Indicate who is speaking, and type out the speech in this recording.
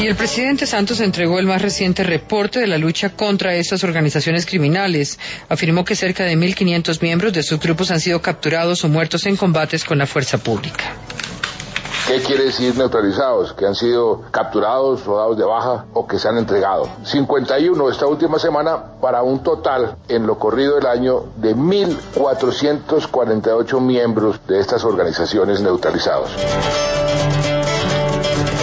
Speaker 1: Y el presidente Santos entregó el más reciente reporte de la lucha contra estas organizaciones criminales. Afirmó que cerca de 1.500 miembros de sus grupos han sido capturados o muertos en combates con la fuerza pública.
Speaker 2: ¿Qué quiere decir neutralizados? Que han sido capturados, rodados de baja o que se han entregado. 51 esta última semana para un total en lo corrido del año de 1.448 miembros de estas organizaciones neutralizados.